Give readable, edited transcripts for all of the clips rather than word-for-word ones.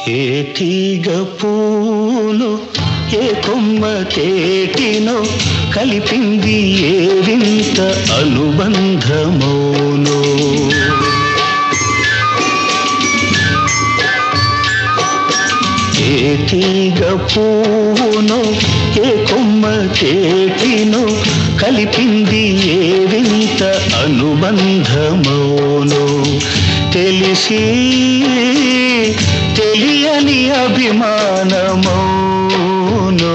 ఏ తీగ పూను ఏ కొమ్మ తేటినో కలిపింది ఏ వింత అనుబంధమౌనో. ఏ తీగ పూను ఏ కొమ్మ తేటినో కలిపింది ఏ వింత అనుబంధమౌనో. తెలిసి తెలియని అభిమానమౌనో.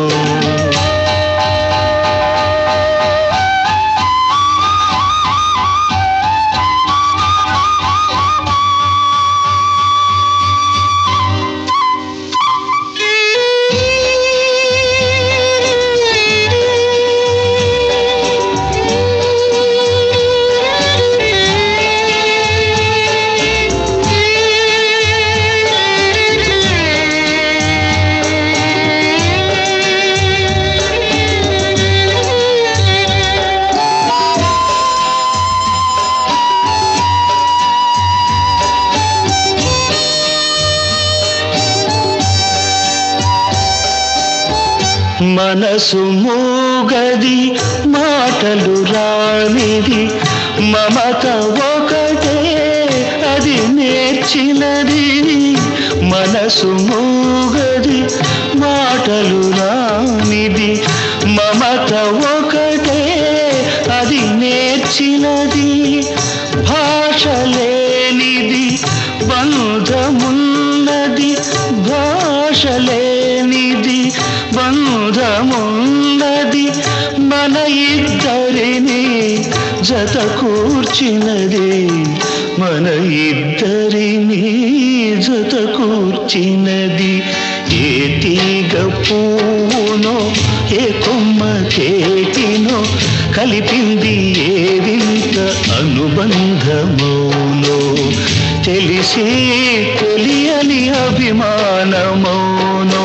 మనసు మూగది మాటలు రానిది మమత ఒకటే అది నేర్చినది. మనసు మూగది మాటలు రానిది మమత ఒకటే అది నేర్చినది. భాష లేనిది బంధమున్నది భాష లేనిది బంధమున్నది మన ఇద్దరిని జత కూర్చినది మన ఇద్దరిని జత కూర్చినది. ఏ తీగ పూనో ఏ కొమ్మ తేటినో కలిపింది ఏ వింత అనుబంధమౌనో. తెలిసి తెలియని అభిమానమౌనో.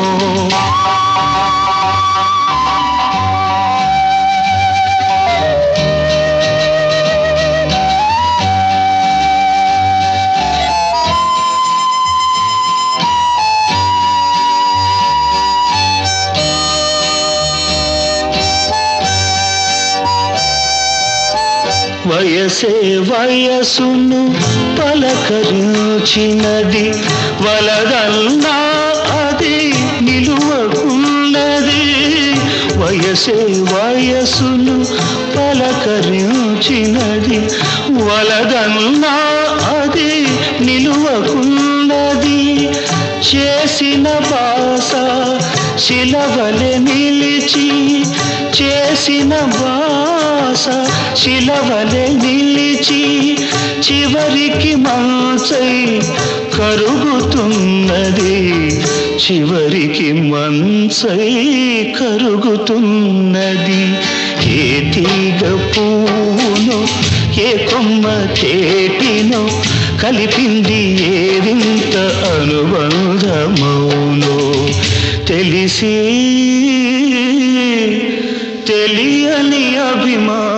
వయసే వయసును పలకరించినది వలదన్నా అది నిలువకున్నది. వయసే వయసును పలకరించినది వలదన్నా అది నిలువకున్నది. చేసిన బాస శిలవలె నిలిచి చేసిన బాస శిలవలె నిలిచి చివరికి మంచై కరుగుతున్నది చివరికి మంచై కరుగుతున్నది. ఏ తీగ పూనో ఏ కొమ్మ తేటినో కలిపింది ఏ వింత అనుబంధమౌనో. తెలిసి తెలియని అభిమానం.